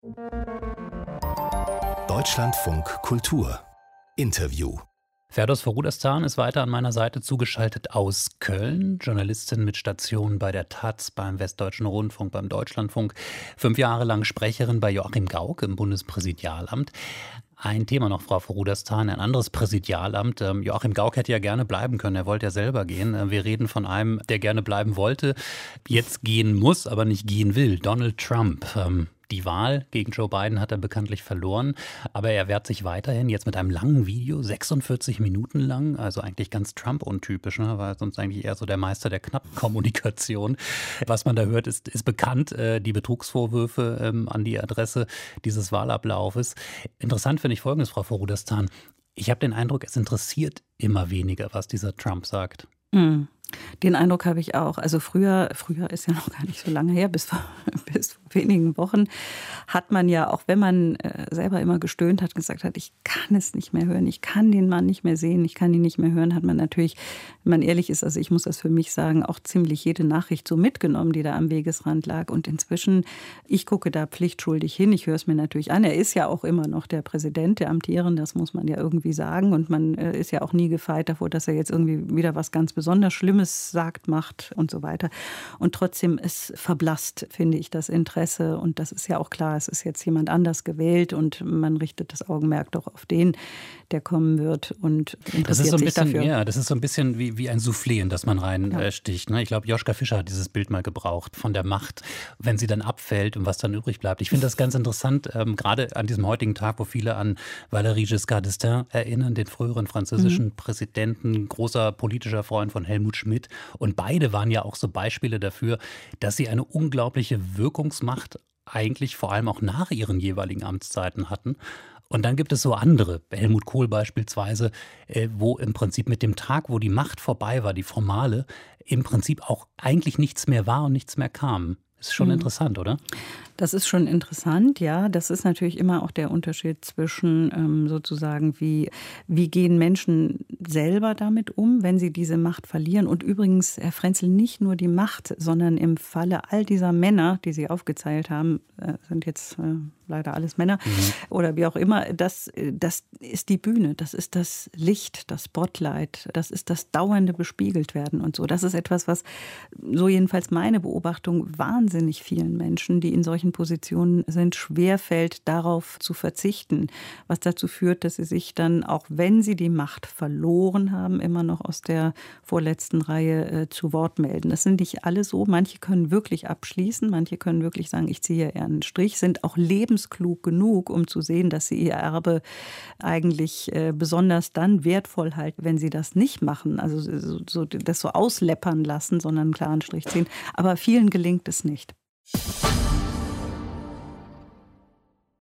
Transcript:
Deutschlandfunk Kultur Interview. Ferdoz Forudastan ist weiter an meiner Seite zugeschaltet aus Köln, Journalistin mit Station bei der taz, beim Westdeutschen Rundfunk, beim Deutschlandfunk, 5 Jahre lang Sprecherin bei Joachim Gauck im Bundespräsidialamt. Ein Thema noch, Frau Forudarsan, ein anderes Präsidialamt. Joachim Gauck hätte ja gerne bleiben können, er wollte ja selber gehen. Wir reden von einem, der gerne bleiben wollte, jetzt gehen muss, aber nicht gehen will, Donald Trump. Die Wahl gegen Joe Biden hat er bekanntlich verloren, aber er wehrt sich weiterhin jetzt mit einem langen Video, 46 Minuten lang, also eigentlich ganz Trump-untypisch, ne? War sonst eigentlich eher so der Meister der Knappkommunikation. Was man da hört, ist bekannt, die Betrugsvorwürfe an die Adresse dieses Wahlablaufes. Interessant finde ich Folgendes, Frau Forudarsan. Ich habe den Eindruck, es interessiert immer weniger, was dieser Trump sagt. Den Eindruck habe ich auch. Also früher ist ja noch gar nicht so lange her, bis vor wenigen Wochen hat man ja, auch wenn man selber immer gestöhnt hat, gesagt hat, ich kann es nicht mehr hören, ich kann den Mann nicht mehr sehen, ich kann ihn nicht mehr hören, hat man natürlich, wenn man ehrlich ist, also ich muss das für mich sagen, auch ziemlich jede Nachricht so mitgenommen, die da am Wegesrand lag. Und inzwischen, ich gucke da pflichtschuldig hin, ich höre es mir natürlich an. Er ist ja auch immer noch der Präsident, der Amtierende, das muss man ja irgendwie sagen. Und man ist ja auch nie gefeit davor, dass er jetzt irgendwie wieder was ganz besonders Schlimmes sagt, macht und so weiter. Und trotzdem, es verblasst, finde ich, das Interesse. Und das ist ja auch klar, es ist jetzt jemand anders gewählt und man richtet das Augenmerk doch auf den, der kommen wird und interessiert sich dafür. Ja, das ist so ein bisschen wie ein Soufflé, in das man reinsticht. Ne? Ich glaube, Joschka Fischer hat dieses Bild mal gebraucht von der Macht, wenn sie dann abfällt und was dann übrig bleibt. Ich finde das ganz interessant, gerade an diesem heutigen Tag, wo viele an Valéry Giscard d'Estaing erinnern, den früheren französischen Präsidenten, großer politischer Freund von Helmut Schmidt. Und beide waren ja auch so Beispiele dafür, dass sie eine unglaubliche Wirkungsmacht eigentlich vor allem auch nach ihren jeweiligen Amtszeiten hatten. Und dann gibt es so andere, Helmut Kohl beispielsweise, wo im Prinzip mit dem Tag, wo die Macht vorbei war, die formale, im Prinzip auch eigentlich nichts mehr war und nichts mehr kam. Ist schon interessant, oder? Das ist schon interessant, ja. Das ist natürlich immer auch der Unterschied zwischen sozusagen, wie gehen Menschen selber damit um, wenn sie diese Macht verlieren. Und übrigens, Herr Frenzel, nicht nur die Macht, sondern im Falle all dieser Männer, die Sie aufgezählt haben, sind jetzt leider alles Männer oder wie auch immer, das ist die Bühne, das ist das Licht, das Spotlight, das ist das dauernde Bespiegeltwerden und so. Das ist etwas, was, so jedenfalls meine Beobachtung, wahnsinnig vielen Menschen, die in solchen Positionen sind, schwerfällt, darauf zu verzichten, was dazu führt, dass sie sich dann, auch wenn sie die Macht verloren haben, immer noch aus der vorletzten Reihe zu Wort melden. Das sind nicht alle so. Manche können wirklich abschließen, manche können wirklich sagen, ich ziehe eher einen Strich, sind auch lebensklug genug, um zu sehen, dass sie ihr Erbe eigentlich besonders dann wertvoll halten, wenn sie das nicht machen, also das so ausläppern lassen, sondern einen klaren Strich ziehen. Aber vielen gelingt es nicht.